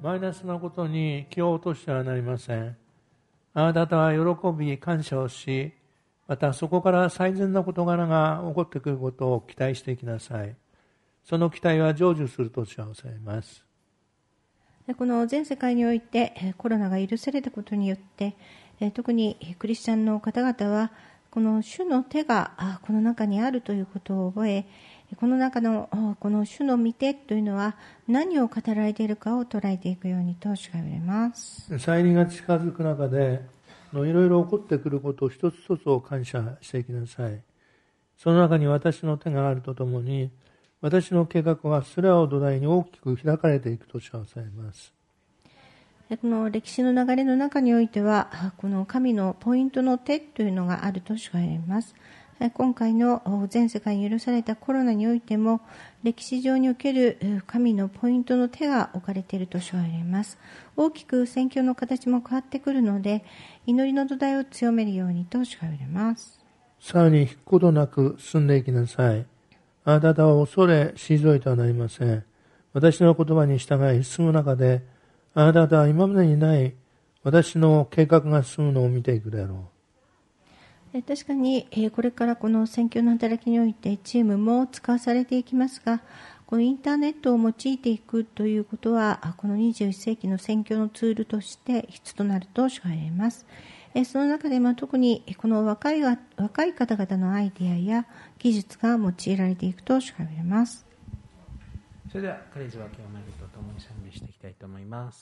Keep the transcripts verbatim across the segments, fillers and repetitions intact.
マイナスなことに気を落としてはなりません。あなたは喜び、感謝をし、またそこから最善な事柄が起こってくることを期待していきなさい。その期待は成就すると幸せます。 この全世界においてコロナが許されたことによって、特にクリスチャンの方々はこの主の手がこの中にあるということを覚え、この中のこの主の御手というのは何を語られているかを捉えていくようにと主が言われます。 再臨が近づく中でいろいろ起こってくることを一つ一つを感謝していきなさい。その中に私の手があるとともに、私の計画はそれらを土台に大きく開かれていくと幸せます。 この歴史の流れの中においては、この神のポイントの手というのがあると主が言われます。今回の全世界に許されたコロナにおいても、歴史上における神のポイントの手が置かれていると主が言われます。大きく宣教の形も変わってくるので、祈りの土台を強めるようにと主が言われます。 さらに引くことなく進んでいきなさい。あなたは恐れ退いてはなりません。私の言葉に従い進む中で、あなたは今までにない私の計画が進むのを見ていくであろう。確かにこれからこの宣教の働きにおいてチームも使わされていきますが、このインターネットを用いていくということは、このにじゅういっ世紀の宣教のツールとして必須となると主が言われます。その中で、まあ、特にこの若い、若い方々のアイデアや技術が用いられていくと主が言われます。 それではカレッジ分けを参りとともに賛美していきたいと思います。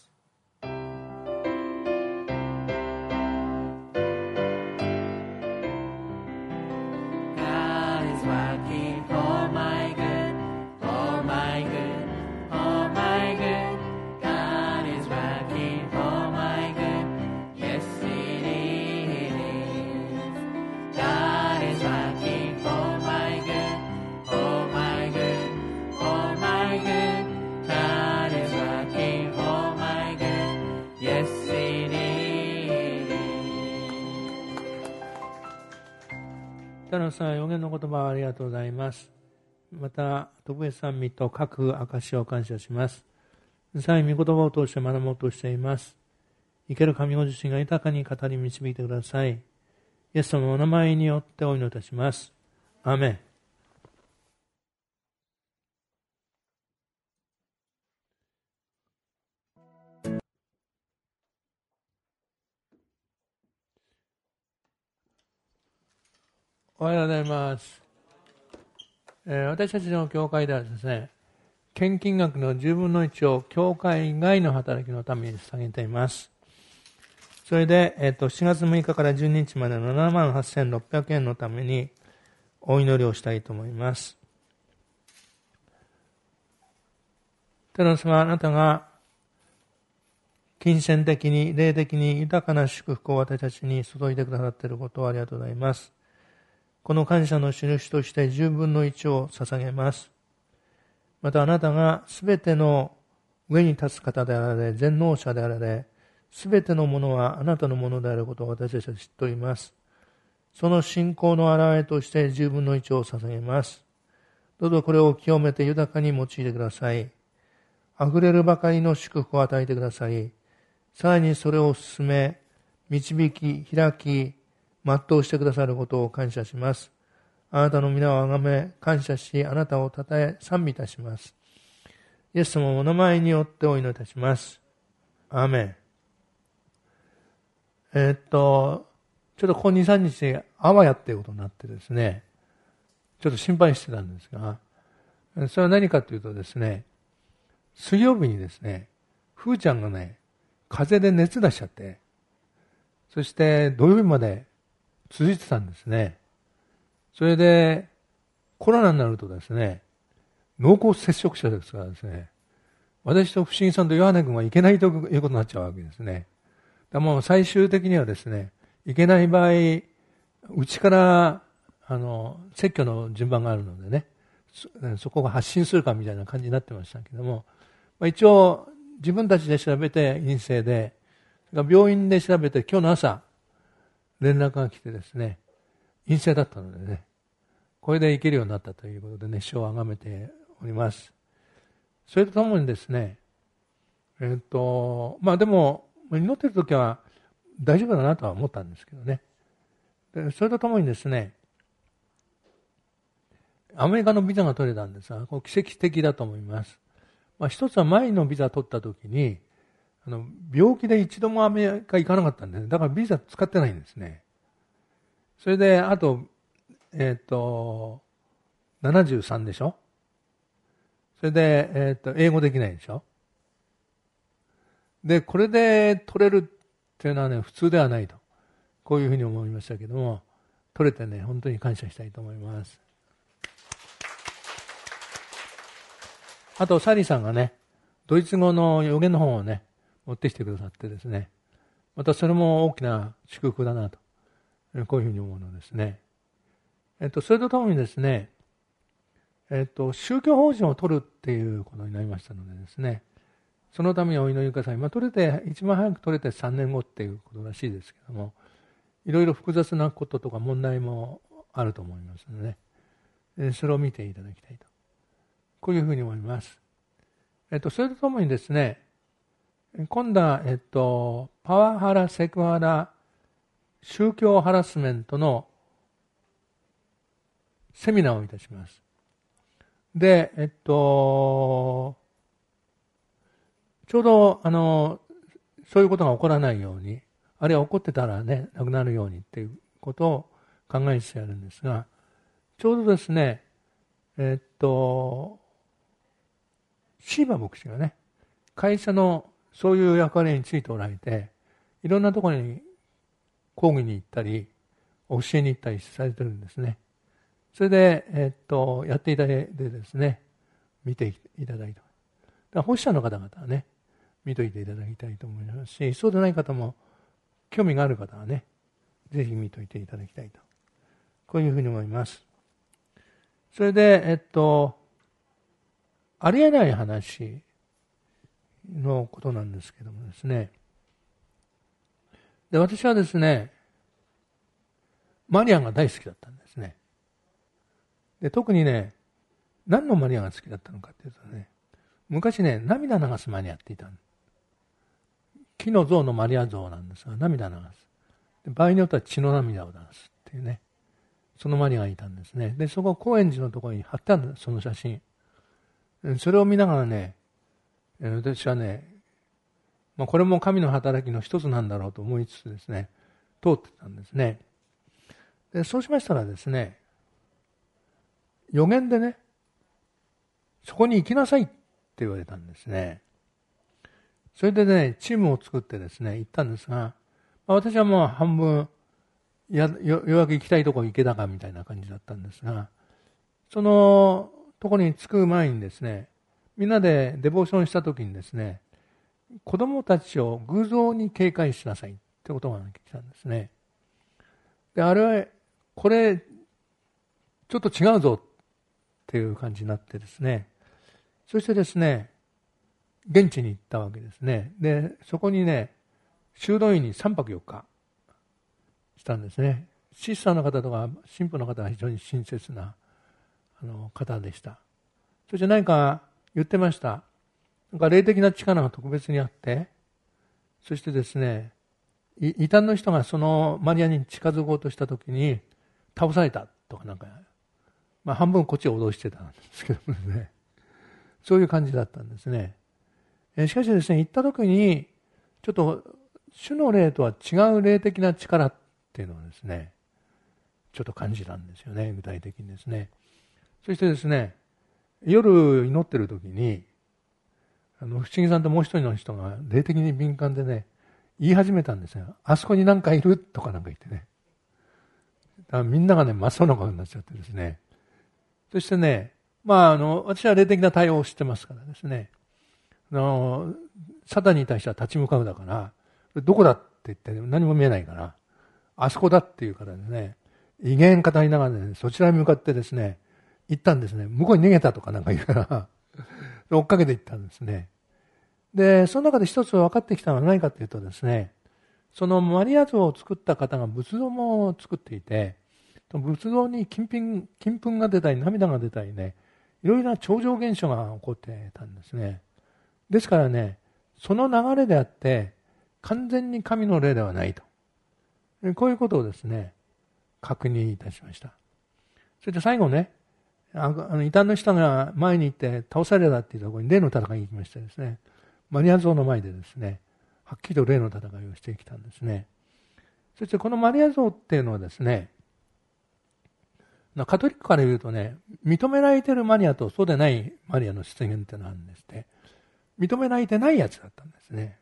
北野さん、予言の言葉をありがとうございます。また、特別賛美と各証を感謝します。さらに御言葉を通して学ぼうとしています。生ける神ご自身が豊かに語り導いてください。イエス様のお名前によってお祈りいたします。アーメン。おはようございます。えー、私たちの教会ではですね、献金額のじゅうぶんのいちを教会外の働きのために捧げています。それで、えー、としちがつむいかからじゅうににちまでのななまんはっせんろっぴゃくえんのためにお祈りをしたいと思います。天皇様、あなたが金銭的に霊的に豊かな祝福を私たちに注いでくださっていることをありがとうございます。この感謝の印としてじゅうぶんのいちを捧げます。またあなたがすべての上に立つ方であられ、全能者であられ、すべてのものはあなたのものであることを私たちは知っております。その信仰の表れとしてじゅうぶんのいちを捧げます。どうぞこれを清めて豊かに用いてください。溢れるばかりの祝福を与えてください。さらにそれを進め、導き、開き、全うしてくださることを感謝します。あなたの皆をあがめ、感謝し、あなたをたたえ、賛美いたします。イエス様のお名前によってお祈りいたします。アーメン。えー、っと、ちょっとここに、さんにち、あわやっていうことになってですね、ちょっと心配してたんですが、それは何かというとですね、水曜日にですね、ふーちゃんがね、風邪で熱出しちゃって、そして土曜日まで続いてたんですね。それで、コロナになるとですね、濃厚接触者ですからですね、私と不思議さんとヨハネ君はいけないということになっちゃうわけですね。だもう最終的にはですね、いけない場合、うちから、あの、説教の順番があるのでね、そ, そこが発信するかみたいな感じになってましたけども、まあ、一応、自分たちで調べて陰性で、病院で調べて今日の朝、連絡が来てですね、陰性だったのでね、これで行けるようになったということでね、主をあがめております。それとともにですね、 えっと、まあでも、祈ってるときは大丈夫だなとは思ったんですけどね。でそれとともにですね、アメリカのビザが取れたんですが、これ奇跡的だと思います。まあ、一つは前のビザ取ったときに、あの病気で一度もアメリカ行かなかったんです。だからビザ使ってないんですね。それで、あと、えっと、ななじゅうさんでしょ。それで、えっと、英語できないでしょ。で、これで取れるっていうのはね、普通ではないと。こういうふうに思いましたけども、取れてね、本当に感謝したいと思います。あと、サリーさんがね、ドイツ語の予言の本をね、持ってきてくださってですね、またそれも大きな祝福だなと、こういうふうに思うのですね。えっと、それとともにですね、えっと、宗教法人を取るっていうことになりましたのでですね、そのためにお祈りください。まあ、取れて、一番早く取れてさんねんごっていうことらしいですけども、いろいろ複雑なこととか問題もあると思いますので、ね、それを見ていただきたいと。こういうふうに思います。えっと、それとともにですね、今度は、えっと、パワハラ、セクハラ、宗教ハラスメントのセミナーをいたします。で、えっと、ちょうど、あの、そういうことが起こらないように、あるいは起こってたらね、なくなるようにっていうことを考えてやるんですが、ちょうどですね、えっと、シーバ牧師がね、会社のそういう役割についておられて、いろんなところに講義に行ったり、教えに行ったりされてるんですね。それで、えっと、やっていただいてですね、見ていただいた。だから保守者の方々はね、見といていただきたいと思いますし、そうでない方も興味がある方はね、ぜひ見といていただきたいと。こういうふうに思います。それで、えっと、ありえない話のことなんですけどもですね。で、私はですね、マリアンが大好きだったんですね。で、特にね、何のマリアンが好きだったのかというとね、昔ね、涙流すマリアっていたんです。木の像のマリア像なんですが、涙流す。で場合によっては血の涙を流すっていうね、そのマリアがいたんですね。で、そこ高円寺のところに貼ってあるんです、その写真。それを見ながらね、私はね、まあ、これも神の働きの一つなんだろうと思いつつですね、通ってたんですね。で、そうしましたらですね、予言でね、そこに行きなさいって言われたんですね。それでね、チームを作ってですね、行ったんですが、まあ、私はもう半分や、ようやく行きたいところ行けたかみたいな感じだったんですが、そのところに着く前にですね、みんなでデボーションしたときにですね、子供たちを偶像に警戒しなさいってことが来たんですね。で、あれは、これ、ちょっと違うぞっていう感じになってですね、そしてですね、現地に行ったわけですね。で、そこにね、修道院にさんぱくよっかしたんですね。シスターの方とか神父の方が非常に親切なあの方でした。そして何か言ってました。なんか霊的な力が特別にあって、そしてですね、異端の人がそのマリアに近づこうとしたときに倒されたとかなんか、まあ半分こっちを脅してたんですけどもね、そういう感じだったんですね。しかしですね、行ったときに、ちょっと主の霊とは違う霊的な力っていうのをですね、ちょっと感じたんですよね、具体的にですね。そしてですね、夜祈ってるときに、あの、不思議さんともう一人の人が霊的に敏感でね、言い始めたんですよ。あそこになんかいるとかなんか言ってね。だからみんながね、真っ青な顔になっちゃってですね。そしてね、まあ、あの、私は霊的な対応を知ってますからですね。あの、サタンに対しては立ち向かうだから、どこだって言って何も見えないから、あそこだっていうからですね、威厳語りながらね、そちらに向かってですね、行ったんですね。向こうに逃げたとかなんか言うから、追っかけて行ったんですね。で、その中で一つ分かってきたのは何かというとですね、そのマリア像を作った方が仏像も作っていて、仏像に金粉、金粉が出たり涙が出たりね、いろいろな超常現象が起こってたんですね。ですからね、 その流れであって、完全に神の霊ではないと。こういうことをですね、確認いたしました。そして最後ね、あの異端の人が前に行って倒されたっていうところに霊の戦いに行きましてですね、マリア像の前でですね、はっきりと霊の戦いをしてきたんですね。そしてこのマリア像っていうのはですね、カトリックから言うとね、認められているマリアとそうでないマリアの出現っていうのがあるんですって。認められてないやつだったんですね。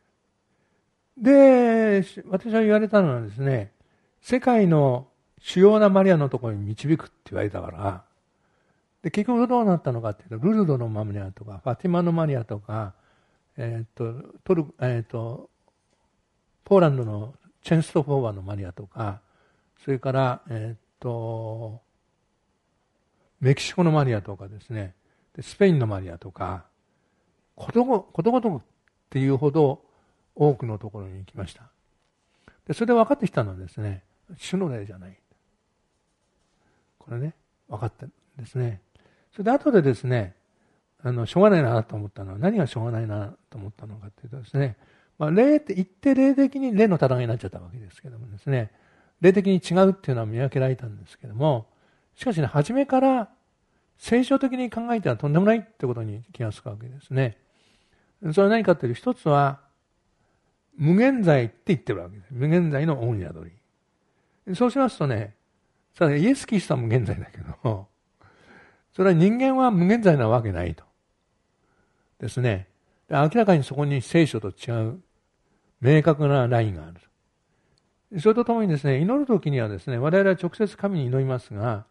で、私は言われたのはですね、世界の主要なマリアのところに導くって言われたから、で結局どうなったのかっていうと、ルルドのマリアとか、ファティマのマリアとか、えっと、トル、えっと、ポーランドのチェンストフォーバーのマリアとか、それから、えっと、メキシコのマリアとかですね、でスペインのマリアとか、ことご、ことごとくっていうほど多くのところに行きました。でそれで分かってきたのはですね、主の霊じゃない。これね、分かったんですね。それで後でですね、あの、しょうがないなと思ったのは、何がしょうがないなと思ったのかというとですね、まあ、霊って言って霊的に霊の戦いになっちゃったわけですけどもですね、霊的に違うっていうのは見分けられたんですけども、しかしね、初めから聖書的に考えてはとんでもないってことに気がつくわけですね。それは何かというと、一つは、無限罪って言ってるわけです。無限罪の御宿り。そうしますとね、それはイエス・キリストは無限罪だけど、それは人間は無限罪なわけないと。ですね。明らかにそこに聖書と違う明確なラインがある。それとともにですね、祈るときにはですね、我々は直接神に祈りますが、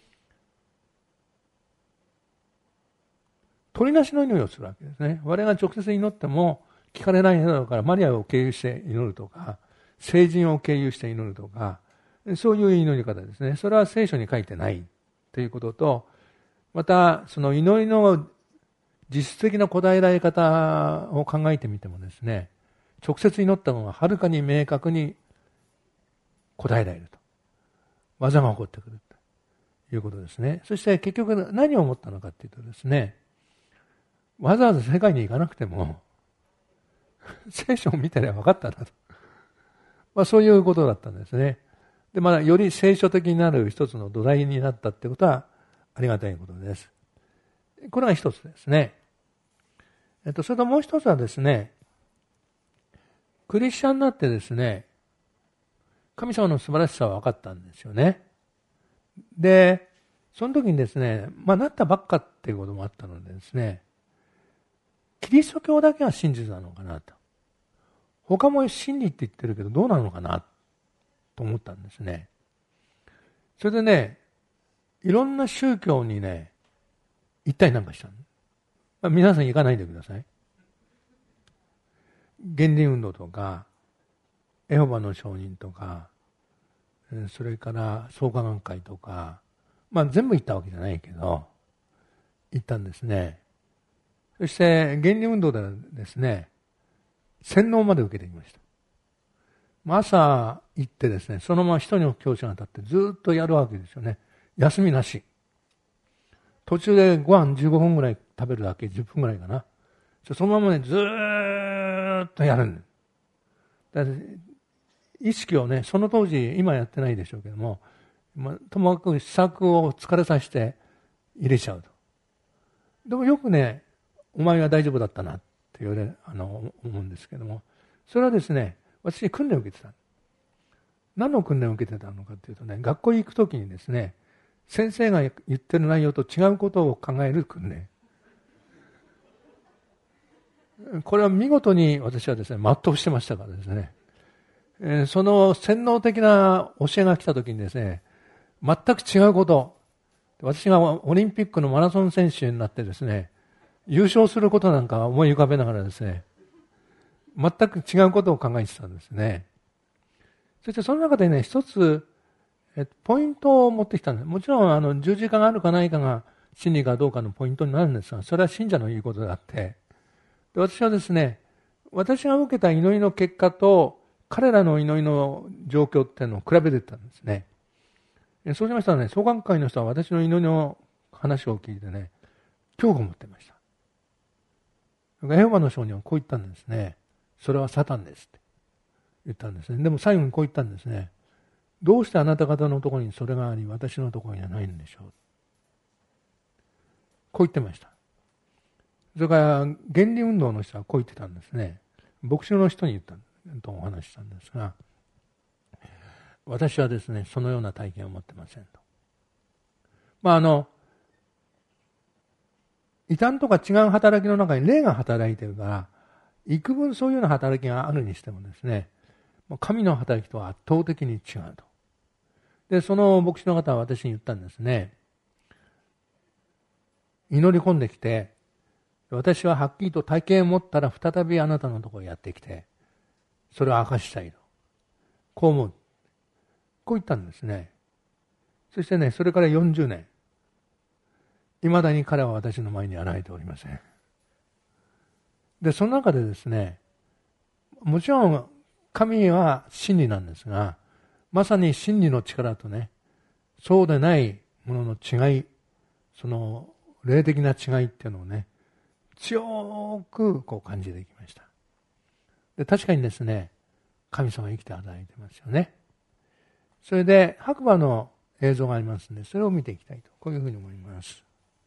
取りなしの祈りをするわけですね。我々が直接祈っても聞かれないだろうから、マリアを経由して祈るとか、聖人を経由して祈るとか、そういう祈り方ですね。それは聖書に書いてないということと、また、その祈りの実質的な答えられ方を考えてみてもですね、直接祈ったのがはるかに明確に答えられると。技が起こってくるということですね。そして結局何を思ったのかというとですね、わざわざ世界に行かなくても、聖書を見てれば分かったなと。まあそういうことだったんですね。で、まだより聖書的になる一つの土台になったってことはありがたいことです。これが一つですね。えっと、それともう一つはですね、クリスチャンになってですね、神様の素晴らしさは分かったんですよね。で、その時にですね、まあなったばっかっていうこともあったのでですね、キリスト教だけは真実なのかなと。他も真理って言ってるけどどうなのかなと思ったんですね。それでね、いろんな宗教にね、行ったりなんかしたの。まあ、皆さん行かないでください。原理運動とか、エホバの証人とか、それから創価学会とか、まあ全部行ったわけじゃないけど、行ったんですね。そして原理運動ではですね、洗脳まで受けてきました。朝行ってですね、そのまま一人の教師が立ってずっとやるわけですよね。休みなし。途中でご飯じゅうごふんぐらい食べるだけ、じゅっぷんぐらいかな。そのままね、ずーっとやるんだ。意識をね、その当時、今やってないでしょうけども、まあ、ともかく試作を疲れさせて入れちゃうと。でもよくね、お前は大丈夫だったなって言われ、あの、思うんですけども、それはですね、私訓練を受けてた。何の訓練を受けてたのかというとね、学校に行くときにですね、先生が言ってる内容と違うことを考える訓練。これは見事に私はですね、全うしてましたからですね。えー、その洗脳的な教えが来たときにですね、全く違うこと。私がオリンピックのマラソン選手になってですね、優勝することなんか思い浮かべながらですね、全く違うことを考えてたんですね。そしてその中でね、一つ、えポイントを持ってきたんです。もちろん、あの、十字架があるかないかが真理かどうかのポイントになるんですが、それは信者の言うことであって、で私はですね、私が受けた祈りの結果と、彼らの祈りの状況っていうのを比べてたんですね。そうしましたらね、創価学会の人は私の祈りの話を聞いてね、恐怖を持っていました。エホバの証人はこう言ったんですね。 それはサタンですって言ったんですね。でも最後にこう言ったんですね。どうしてあなた方のところにそれがあり、私のところにはないんでしょう。こう言ってました。それから原理運動の人はこう言ってたんですね。牧師の人に言ったとお話ししたんですが、私はですね、そのような体験を持ってませんと。まああの、異端とか違う働きの中に霊が働いているから、幾分そういうような働きがあるにしてもですね、神の働きとは圧倒的に違うと。で、その牧師の方は私に言ったんですね。祈り込んできて、私ははっきりと体験を持ったら再びあなたのところにやってきて、それを明かしたいと。こう思う。こう言ったんですね。そしてね、それからよんじゅうねん。未だに彼は私の前に現れておりません。で、その中でですね、もちろん神は真理なんですが、まさに真理の力とね、そうでないものの違い、その霊的な違いっていうのをね、強くこう感じていきました。で、確かにですね、神様が生きて働いてますよね。それで白馬の映像がありますので、それを見ていきたいと、こういうふうに思います。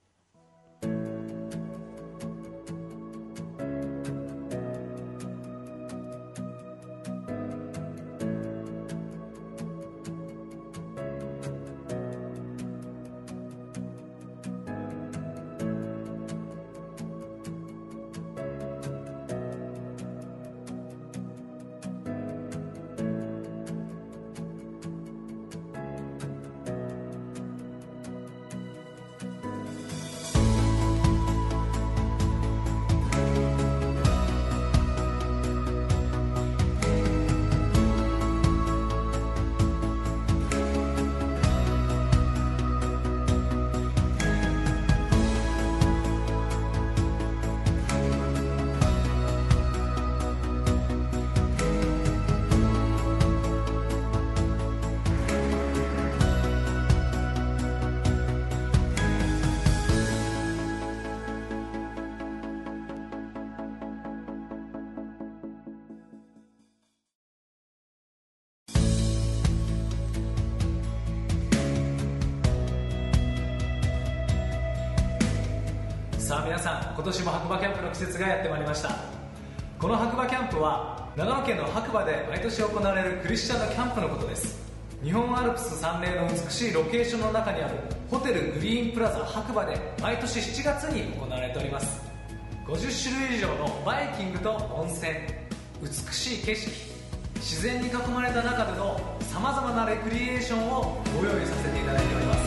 さあ皆さん、今年も白馬キャンプの季節がやってまいりました。この白馬キャンプは長野県の白馬で毎年行われるクリスチャンのキャンプのことです。日本アルプス山嶺の美しいロケーションの中にあるホテルグリーンプラザ白馬で毎年しちがつに行われております。ごじゅっしゅるい以上のバイキングと温泉、美しい景色、自然に囲まれた中でのさまざまなレクリエーションをご用意させていただいております。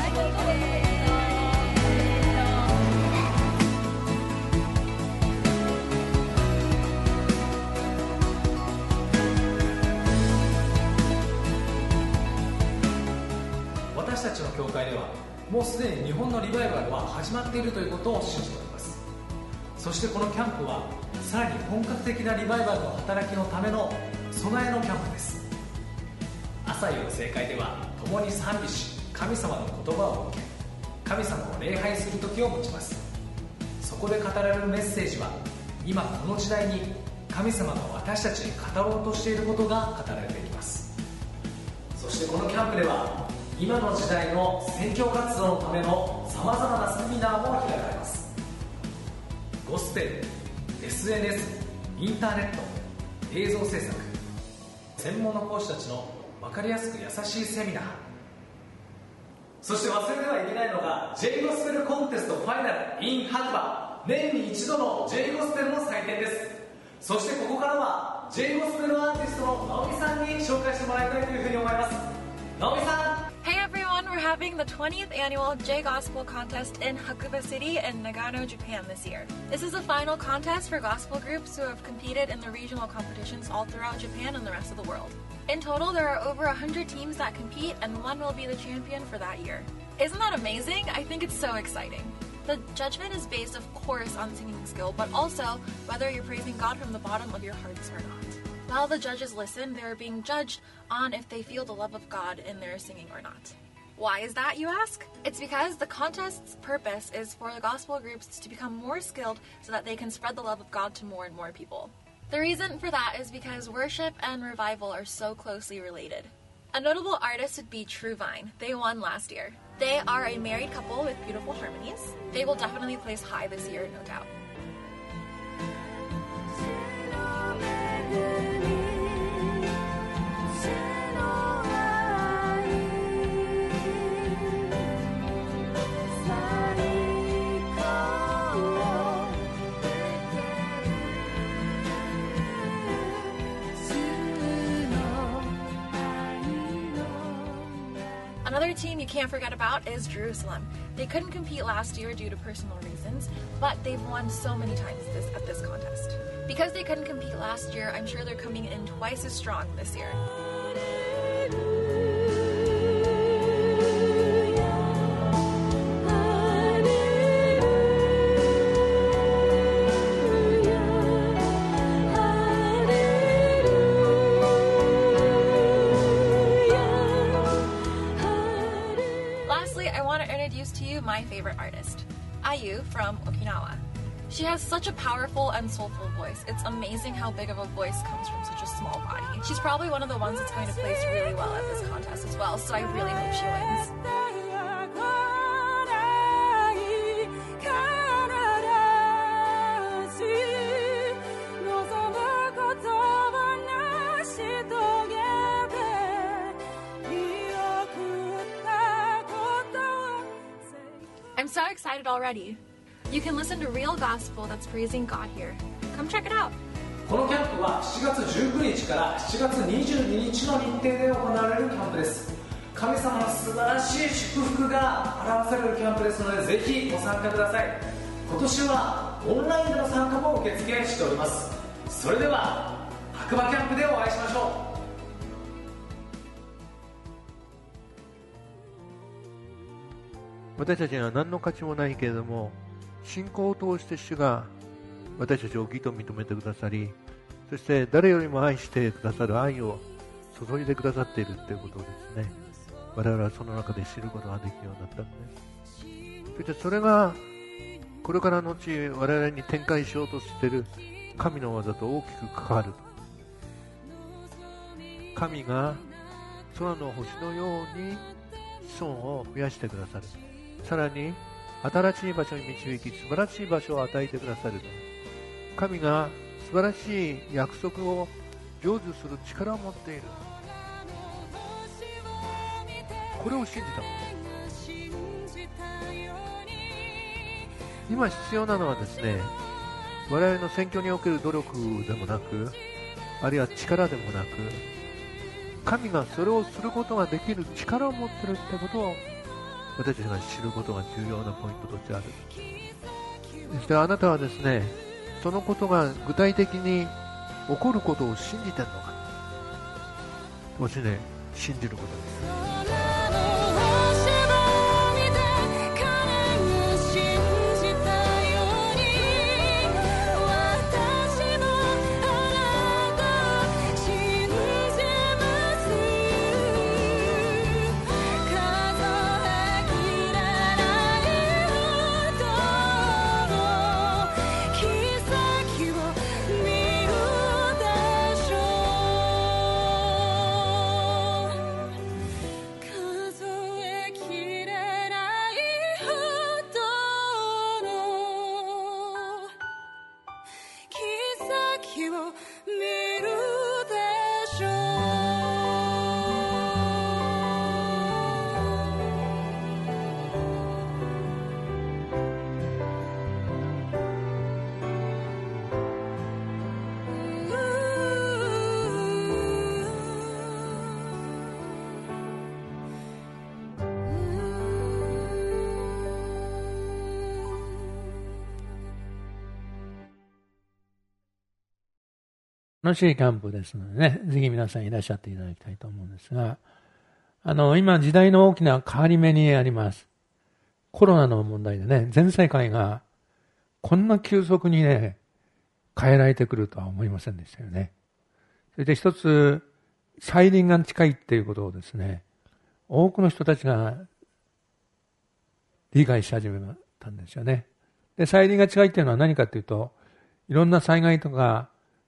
私たちの教会ではもうすでに日本のリバイバルは始まっているということを信じております。そしてこのキャンプはさらに本格的なリバイバルの働きのための備えのキャンプです。朝夕の聖会では共に賛美し、神様の言葉を受け、神様を礼拝する時を持ちます。そこで語られるメッセージは今この時代に神様が私たちに語ろうとしていることが語られていきます。そしてこのキャンプでは今の時代の宣教活動のためのさまざまなセミナーも開かれます。ゴスペル、エスエヌエス、インターネット、映像制作、専門の講師たちの分かりやすく優しいセミナー、そして忘れてはいけないのが J ゴスペルコンテストファイナル in 白馬、年に一度の J ゴスペルの祭典です。そしてここからは J ゴスペルアーティストの直美さんに紹介してもらいたいというふうに思います。直美さん。 Hey everyone, we're having the twentieth annual J-Gospel Contest in Hakuba City in Nagano, Japan this year. This is a final contest for gospel groups who have competed in the regional competitions all throughout Japan and the rest of the world. In total, there are over one hundred teams that compete, and one will be the champion for that year. Isn't that amazing? I think it's so exciting. The judgment is based, of course, on singing skill, but also whether you're praising God from the bottom of your hearts or not. While the judges listen, they're being judged on if they feel the love of God in their singing or not. Why is that, you ask? It's because the contest's purpose is for the gospel groups to become more skilled so that they can spread the love of God to more and more people. The reason for that is because worship and revival are so closely related. A notable artist would be True Vine. They won last year. They are a married couple with beautiful harmonies. They will definitely place high this year, no doubt. Another team you can't forget about is Jerusalem. They couldn't compete last year due to personal reasons, but they've won so many times this, at this contest. Because they couldn't compete last year, I'm sure they're coming in twice as strong this year. My favorite artist, I U from Okinawa. She has such a powerful and soulful voice. It's amazing how big of a voice comes from such a small body. She's probably one of the ones that's going to place really well at this contest as well, so I really hope she wins. I'm so excited already. You can listen to real gospel that's praising God here. Come check it out. このキャンプはしちがつじゅうくにちからしちがつにじゅうににちの日程で行われるキャンプです。神様の素晴らしい祝福が表されるキャンプですので、ぜひご参加ください。今年はオンラインでの参加も受付しております。それでは白馬キャンプでお会いしましょう。 私たちには何の価値もないけれども、信仰を通して主が私たちを義と認めてくださり、そして誰よりも愛してくださる愛を注いでくださっているということをですね、我々はその中で知ることができるようになったんです。そしてそれがこれからの後我々に展開しようとしている神の技と大きく関わる。神が空の星のように子孫を増やしてくださる。さらに新しい場所に導き、素晴らしい場所を与えてくださる。神が素晴らしい約束を成就する力を持っている。これを信じた。今必要なのはですね、我々の選挙における努力でもなく、あるいは力でもなく、神がそれをすることができる力を持っているということを私たちが知ることが重要なポイントとしてある。そしてあなたはですね、そのことが具体的に起こることを信じているのか、もしね、信じることです。楽しいキャンプですのでね、ぜひ皆さんいらっしゃっていただきたいと思うんですが、あの、今時代の大きな変わり目にあります。コロナの問題でね、全世界がこんな急速にね、変えられてくるとは思いませんでしたよね。それで一つ、再臨が近いっていうことをですね、多くの人たちが理解し始めたんですよね。で、再臨が近いっていうのは何かというと、いろんな災害とか、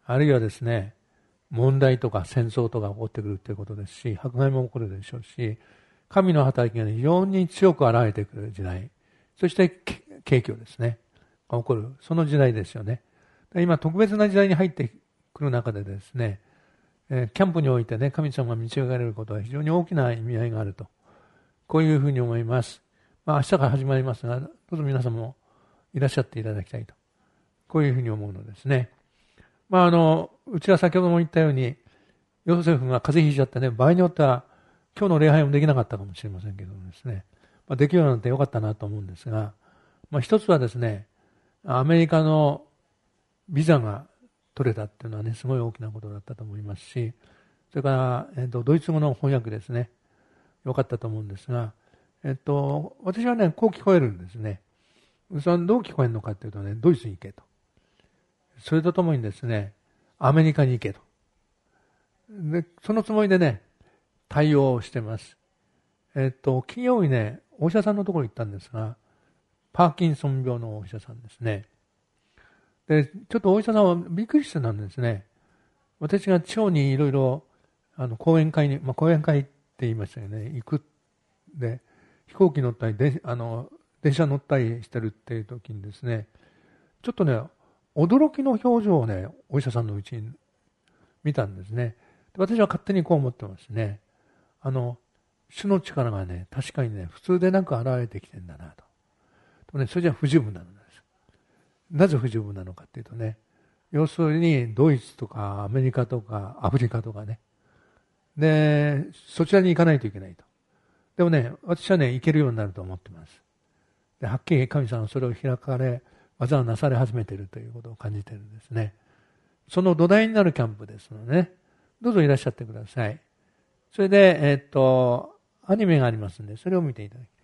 あるいはですね、問題とか戦争とか起こってくるということですし、迫害も起こるでしょうし、神の働きが、ね、非常に強く現れてくる時代、そして景況ですね、が起こる、その時代ですよね。今、特別な時代に入ってくる中でですね、えー、キャンプにおいてね、神様が導かれることは非常に大きな意味合いがあると、こういうふうに思います。まあ、明日から始まりますが、どうぞ皆さんもいらっしゃっていただきたいと、こういうふうに思うのですね。まあ、あの、うちは先ほども言ったように、ヨセフが風邪ひいちゃってね、場合によっては、今日の礼拝もできなかったかもしれませんけどもですね、まあ、できるようになってよかったなと思うんですが、まあ、一つはですね、アメリカのビザが取れたっていうのはね、すごい大きなことだったと思いますし、それから、えっと、ドイツ語の翻訳ですね、よかったと思うんですが、えっと、私はね、こう聞こえるんですね。それはどう聞こえるのかというとね、ドイツに行けと。それとともにですね、アメリカに行けと。で、そのつもりでね、対応してます。えっと、金曜日ね、お医者さんのところに行ったんですが、パーキンソン病のお医者さんですね。で、ちょっとお医者さんはびっくりしてたんですね。私が地方にいろいろ、あの、講演会に、まあ、講演会って言いましたよね、行く。で、飛行機乗ったり、で、あの、電車乗ったりしてるっていう時にですね、ちょっとね、驚きの表情をね、お医者さんのうちに見たんですね。私は勝手にこう思ってますね。あの、主の力がね、確かにね、普通でなく現れてきてるんだなと。とね、それじゃ不十分なのです。なぜ不十分なのかっていうとね、要するにドイツとかアメリカとかアフリカとかね、で、そちらに行かないといけないと。でもね、私はね、行けるようになると思ってます。で、はっきり神様はそれを開かれ、技をなされ始めているということを感じているんですね。その土台になるキャンプですのでね、どうぞいらっしゃってください。それで、えっと、アニメがありますので、それを見ていただきたい。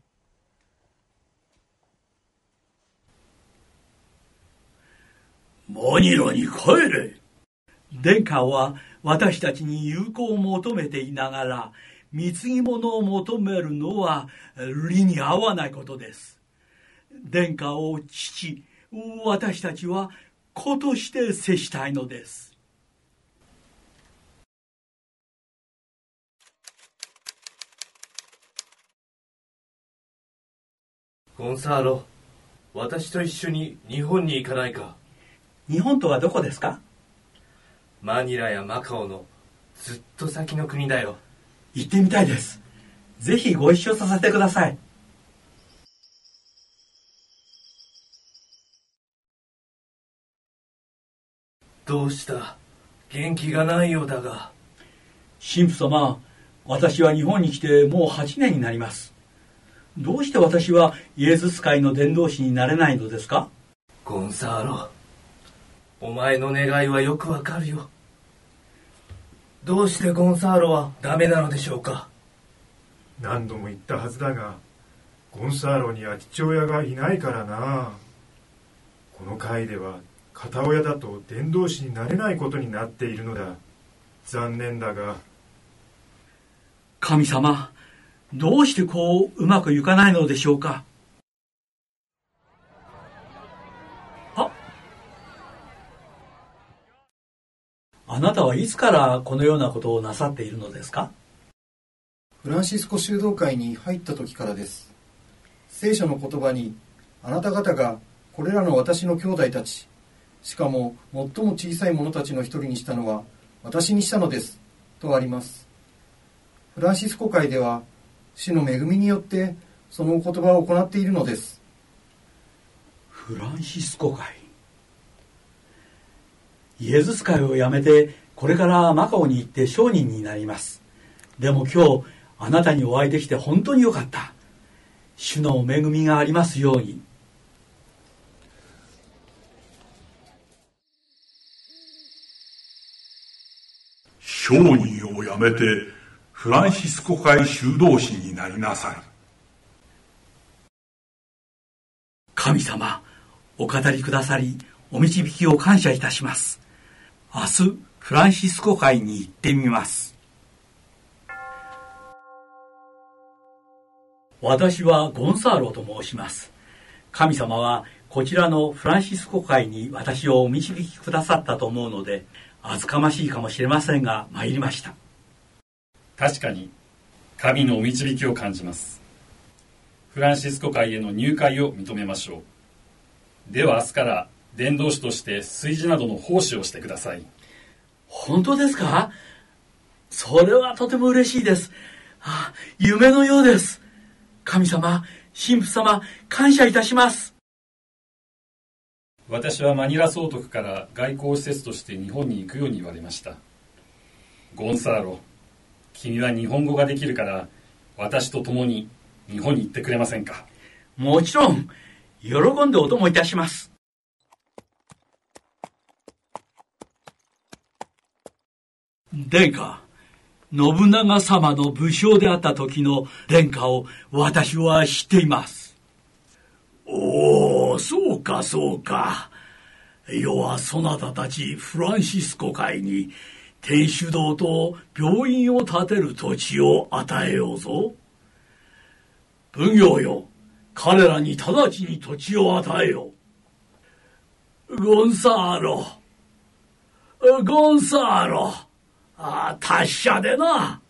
マニラに帰れ。殿下は私たちに友好を求めていながら、貢ぎ物を求めるのは理に合わないことです。殿下を父、私たちは子として接したいのです。 ゴンサーロ、私と一緒に日本に行かないか。 日本とはどこですか？ マニラやマカオのずっと先の国だよ。 行ってみたいです。ぜひご一緒させてください。 どうした？元気がないようだが。 神父様、私は日本に来てもうはちねんになります。どうして私はイエズス会の伝道師になれないのですか？ ゴンサーロ、お前の願いはよくわかるよ。どうしてゴンサーロはダメなのでしょうか？ 何度も言ったはずだが、ゴンサーロには父親がいないからな。この会では片親だと伝道師になれないことになっているのだ。残念だが。 神様、どうしてこううまくいかないのでしょうか？あ、あなたはいつからこのようなことをなさっているのですか？ フランシスコ修道会に入った時からです。聖書の言葉に、あなた方がこれらの私の兄弟たち、しかも最も小さい者たちの一人にしたのは私にしたのですとあります。フランシスコ会では主の恵みによってそのお言葉を行っているのです。 フランシスコ会、イエズス会を辞めてこれからマカオに行って商人になります。でも今日あなたにお会いできて本当によかった。主の恵みがありますように。 商人を辞めてフランシスコ会修道士になりなさい。 神様、お語りくださりお導きを感謝いたします。明日フランシスコ会に行ってみます。私はゴンサーロと申します。神様はこちらのフランシスコ会に私をお導きくださったと思うので、厚かましいかもしれませんが参りました。 確かに神のお導きを感じます。フランシスコ会への入会を認めましょう。では明日から伝道師として炊事などの奉仕をしてください。 本当ですか？それはとても嬉しいです。あ、夢のようです。神様、神父様、感謝いたします。 私はマニラ総督から外交施設として日本に行くように言われました。ゴンサーロ、君は日本語ができるから私と共に日本に行ってくれませんか？ もちろん、喜んでお供いたします。殿下、信長様の武将であった時の殿下を私は知っています。おお、そうかそうか。世はそなたたちフランシスコ会に天主堂と病院を建てる土地を与えようぞ。奉行よ、彼らに直ちに土地を与えよう。ゴンサーロ、ゴンサーロ、ああ、達者でな。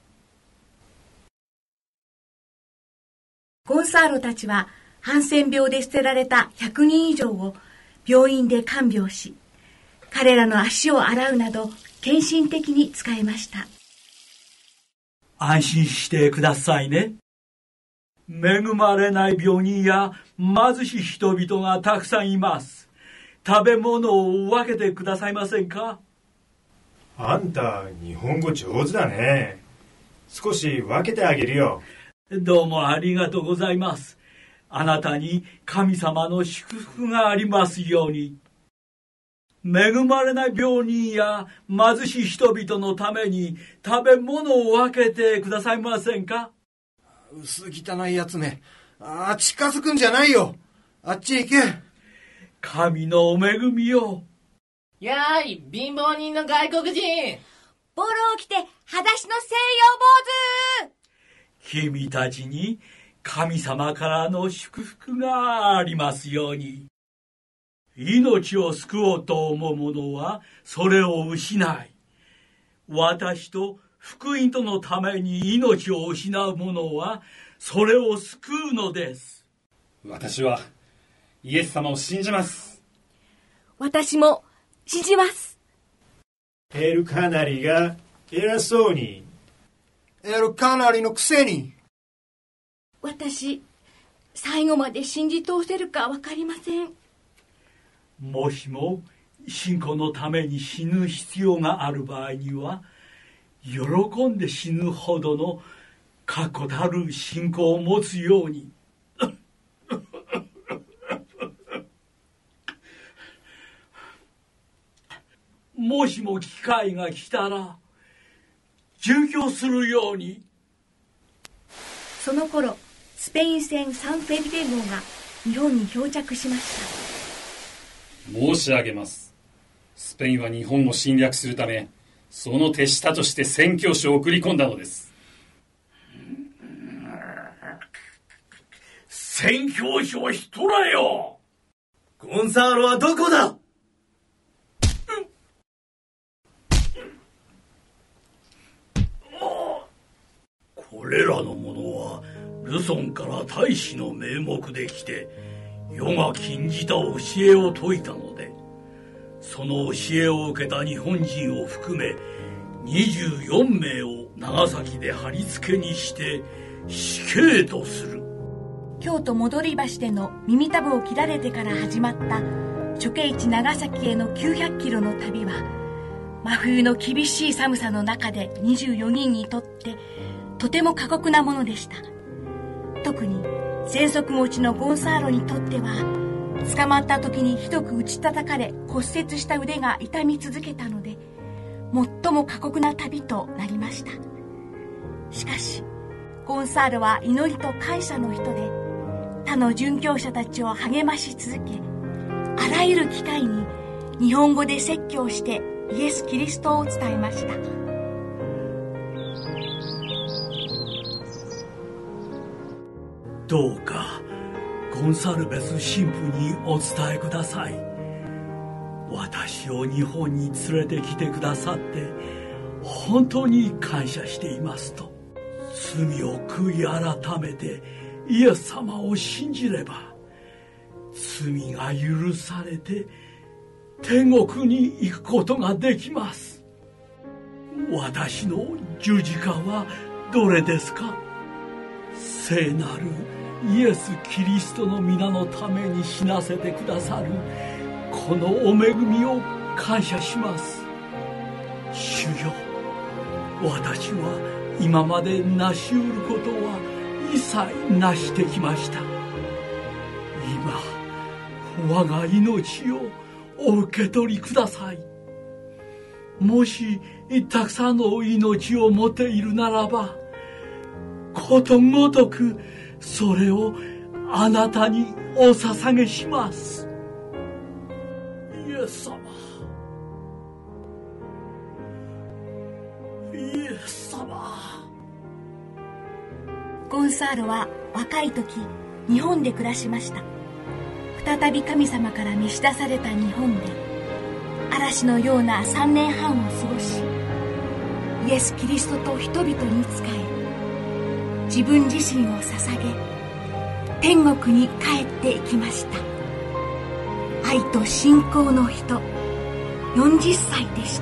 ゴンサーロたちはハンセン病で捨てられたひゃくにん以上を病院で看病し、彼らの足を洗うなど献身的に仕えました。 安心してくださいね。恵まれない病人や貧しい人々がたくさんいます。食べ物を分けてくださいませんか？ あんた日本語上手だね。少し分けてあげるよ。 どうもありがとうございます。あなたに神様の祝福がありますように。恵まれない病人や貧しい人々のために食べ物を分けてくださいませんか？ 薄汚いやつめ。ああ、近づくんじゃないよ。あっちへ行け。 神のお恵みよ。 やーい、貧乏人の外国人。 ボロを着て裸足の西洋坊主。 君たちに神様からの祝福がありますように。命を救おうと思う者はそれを失い、私と福音とのために命を失う者はそれを救うのです。 私はイエス様を信じます。 私も信じます。 エルカナリが偉そうに。 エルカナリのくせに。 私、最後まで信じ通せるか分かりません。 もしも信仰のために死ぬ必要がある場合には、喜んで死ぬほどの確固たる信仰を持つように。もしも機会が来たら殉教するように。 その頃、スペイン船サンフェリペ号が日本に漂着しました。 申し上げます。スペインは日本を侵略するため、その手下として宣教師を送り込んだのです。 宣教師をひとらよ。 ゴンサーロはどこだ？ これらの者はルソンから大使の名目で来て、世が禁じた教えを説いたので、その教えを受けた日本人を含めにじゅうよんめいを長崎で貼り付けにして死刑とする。 京都戻り橋での耳たぶを切られてから始まった処刑地長崎へのきゅうひゃくキロの旅は、真冬の厳しい寒さの中でにじゅうよにんにとってとても過酷なものでした。特に喘息持ちのゴンサーロにとっては、捕まった時にひどく打ち叩かれ骨折した腕が痛み続けたので、最も過酷な旅となりました。しかしゴンサーロは祈りと感謝の人で、他の殉教者たちを励まし続け、あらゆる機会に日本語で説教してイエス・キリストを伝えました。 どうかゴンサルベス神父にお伝えください。私を日本に連れてきてくださって本当に感謝していますと。罪を悔い改めてイエス様を信じれば罪が許されて天国に行くことができます。私の十字架はどれですか？聖なるイエス・キリストの皆のために死なせてくださるこのお恵みを感謝します。主よ、私は今まで成し得ることは一切成してきました。今我が命をお受け取りください。もしたくさんの命を持っているならば、ことごとくそれをあなたにお捧げします。イエス様、イエス様。 ゴンサーロは若い時日本で暮らしました。再び神様から召し出された日本で嵐のようなさんねんはんを過ごし、イエス・キリストと人々に仕え、自分自身を捧げ天国に帰っていきました。愛と信仰の人、よんじゅっさいでした。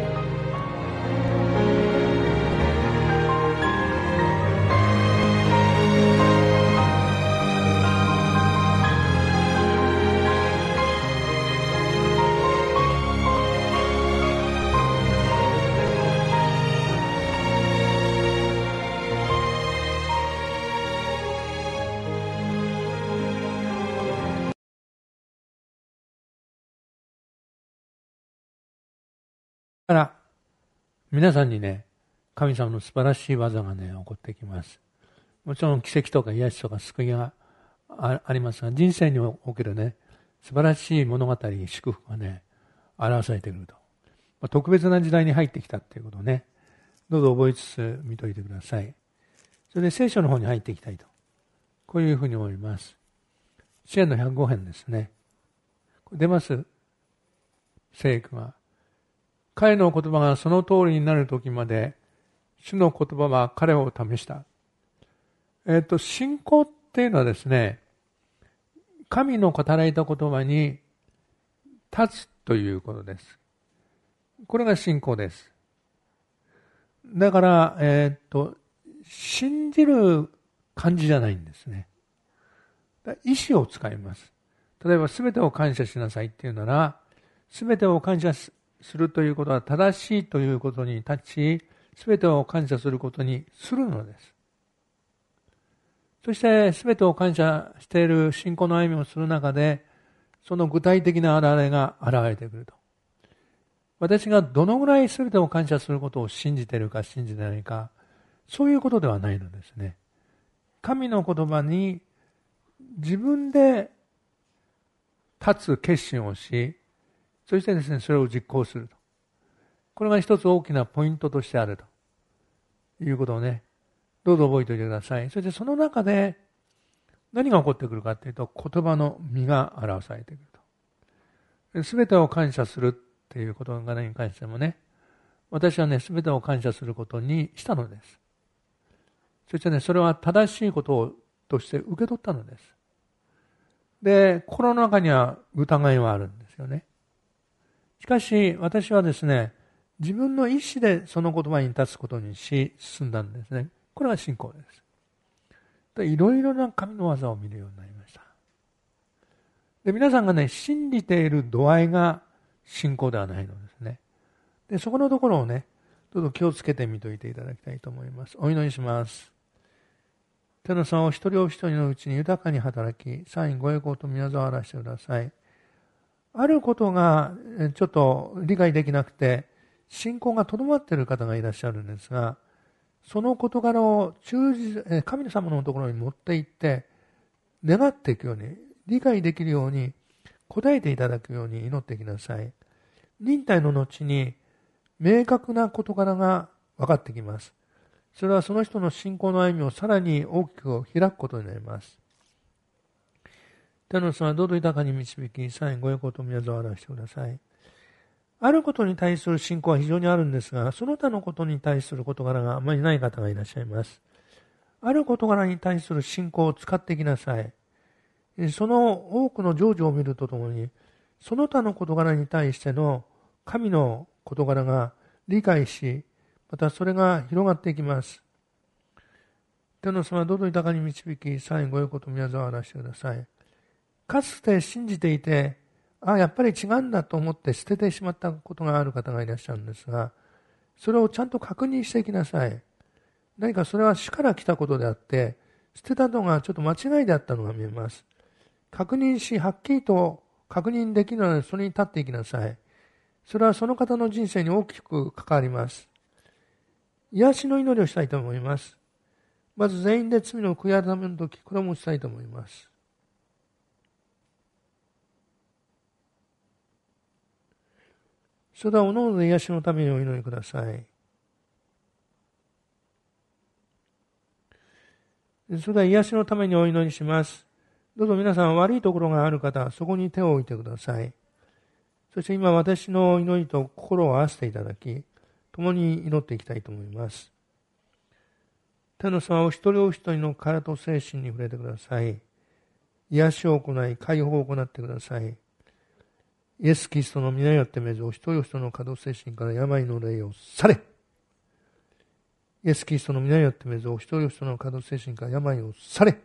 から皆さんにね、神様の素晴らしい技がね起こってきます。もちろん奇跡とか癒しとか救いが あ, ありますが、人生におけるね素晴らしい物語、祝福がね表されてくると、まあ、特別な時代に入ってきたっていうことをね、どうぞ覚えつつ見といてください。それで聖書の方に入っていきたいと、こういうふうに思います。詩篇のひゃくご編ですね。出ます聖句が、彼の言葉がその通りになる時まで主の言葉は彼を試した。えっと信仰っていうのはですね、神の語られた言葉に立つということです。これが信仰です。だからえっと信じる感じじゃないんですね。意志を使います。例えば全てを感謝しなさいっていうなら、全てを感謝するということは正しいということに立ち、全てを感謝することにするのです。そして全てを感謝している信仰の歩みをする中で、その具体的な現れが現れてくると。私がどのぐらい全てを感謝することを信じているか信じていないか、そういうことではないのですね。神の言葉に自分で立つ決心をし、そしてですね、それを実行すると。これが一つ大きなポイントとしてあるということをね、どうぞ覚えておいてください。そしてその中で何が起こってくるかというと、言葉の実が表されてくると。すべてを感謝するっていうことに関してもね、私はね、すべてを感謝することにしたのです。そしてね、それは正しいこととして受け取ったのです。で、心の中には疑いはあるんですよね。しかし、私はですね、自分の意思でその言葉に立つことにし、進んだんですね。これが信仰です。で、いろいろな神の技を見るようになりました。で、皆さんがね、信じている度合いが信仰ではないのですね。で、そこのところをね、どうぞ気をつけて見といていただきたいと思います。お祈りします。天のさんを一人お一人のうちに豊かに働き、さらにご栄光と御業を表してください。あることがちょっと理解できなくて、信仰がとどまっている方がいらっしゃるんですが、その事柄を忠実、神様のところに持って行って、願っていくように、理解できるように、答えていただくように祈ってきなさい。忍耐の後に、明確な事柄が分かってきます。それはその人の信仰の歩みをさらに大きく開くことになります。 天の様、どうぞ豊かに導き、さらにご横と宮沢を表してください。あることに対する信仰は非常にあるんですが、その他のことに対する事柄があまりない方がいらっしゃいます。ある事柄に対する信仰を使っていきなさい。その多くの成就を見るとともに、その他の事柄に対しての神の事柄が理解し、またそれが広がっていきます。天の様、どうぞ豊かに導き、さらにご横と宮沢を表してください。かつて信じていて、ああ、やっぱり違うんだと思って捨ててしまったことがある方がいらっしゃるんですが、それをちゃんと確認していきなさい。何かそれは主から来たことであって、捨てたのがちょっと間違いであったのが見えます。確認し、はっきりと確認できるのでそれに立っていきなさい。それはその方の人生に大きく関わります。癒しの祈りをしたいと思います。まず全員で罪の悔い改めの時、これもしたいと思います。それではおのおので癒しのためにお祈りください。それでは癒しのためにお祈りします。どうぞ皆さん、悪いところがある方はそこに手を置いてください。そして今私の祈りと心を合わせていただき、共に祈っていきたいと思います。天の様、お一人お一人の体と精神に触れてください。癒しを行い、解放を行ってください。イエス・キリストの皆によってめず、お一人お一人の可動精神から病の霊を去れ。イエス・キリストの皆によってめず、お一人お一人の可動精神から病を去れ。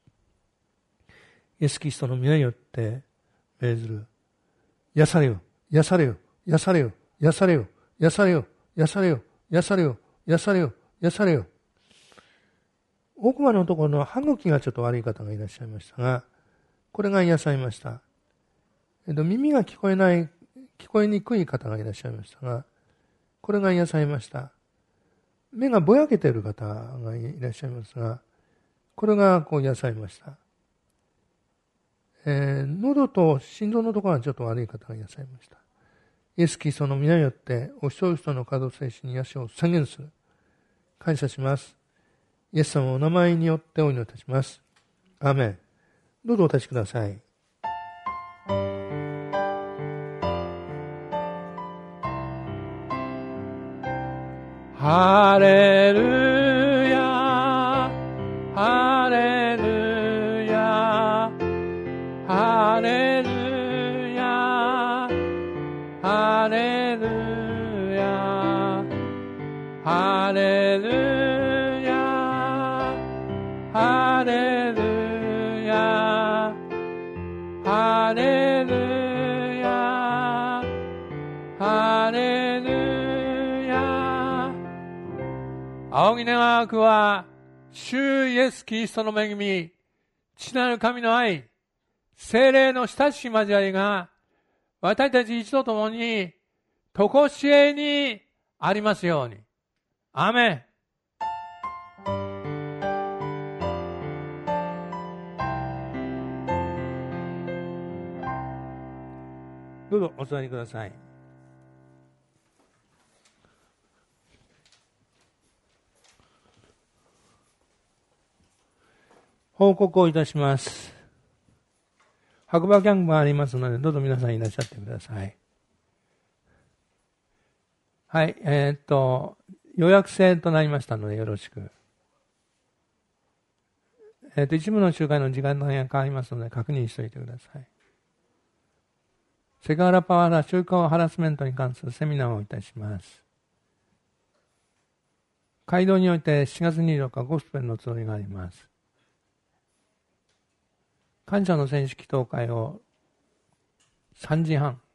イエス・キリストの皆によって命ずる。癒されよ、癒されよ、癒されよ、癒されよ、癒されよ、癒されよ、癒されよ、癒されよ、癒されよ。奥歯のところの歯茎がちょっと悪い方がいらっしゃいましたが、これが癒されました。えっと、耳が聞こえない、聞こえにくい方がいらっしゃいましたが、これが癒されました。目がぼやけている方がいらっしゃいますが、これがこう癒されました。えー、喉と心臓のところがちょっと悪い方が癒されました。イエス・キリストの皆によって、お一人お一人の可動精神に癒しを宣言する。感謝します。イエス様のお名前によってお祈りいたします。アーメン。どうぞお立ちください。ハレルヤ、ハレルヤ、ハレルヤ、ハレルヤ、ハレルヤ、ハレルヤ、ハレルヤ、ハレルヤ。仰ぎ願わくは、主イエス・キリストの恵み、父なる神の愛、聖霊の親しき交わりが、私たち一同ともに、とこしえにありますように。アーメン。どうぞお座りください。報告をいたします。白馬キャンプがありますので、どうぞ皆さんいらっしゃってください。はい、えー、っと、予約制となりましたのでよろしく。えー、っと、一部の集会の時間が変わりますので確認しておいてください。セクハラパワハラ、宗教ハラスメントに関するセミナーをいたします。街道においてしがつにじゅうよっかゴスペルの集いがあります。感謝の選手祈祷会をさんじはん。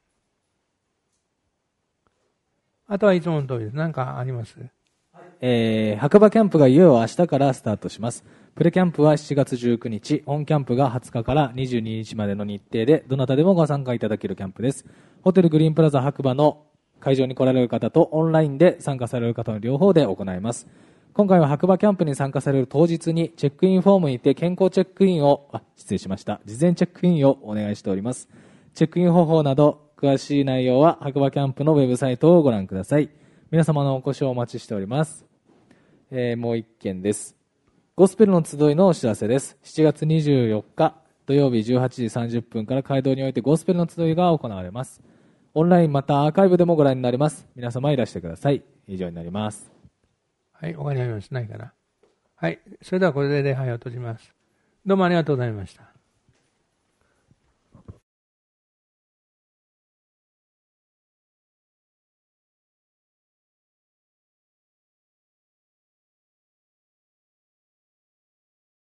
あとはいつもの通りです。何かあります？ えー、白馬キャンプがいよいよ明日からスタートします。プレキャンプはしちがつじゅうくにち、オンキャンプがはつかからにじゅうににちまでの日程で、どなたでもご参加いただけるキャンプです。ホテルグリーンプラザ白馬の会場に来られる方とオンラインで参加される方の両方で行います。今回は白馬キャンプに参加される当日にチェックインフォームにて健康チェックインを、あ、失礼しました。事前チェックインをお願いしております。チェックイン方法など詳しい内容は白馬キャンプのウェブサイトをご覧ください。皆様のお越しをお待ちしております。えー、もう一件です。ゴスペルの集いのお知らせです。しちがつにじゅうよっか土曜日じゅうはちじさんじゅっぷんから街道においてゴスペルの集いが行われます。オンラインまたアーカイブでもご覧になれます。皆様いらしてください。以上になります。 はい、他にありますないかな。はい、それではこれで礼拝を閉じます。どうもありがとうございました。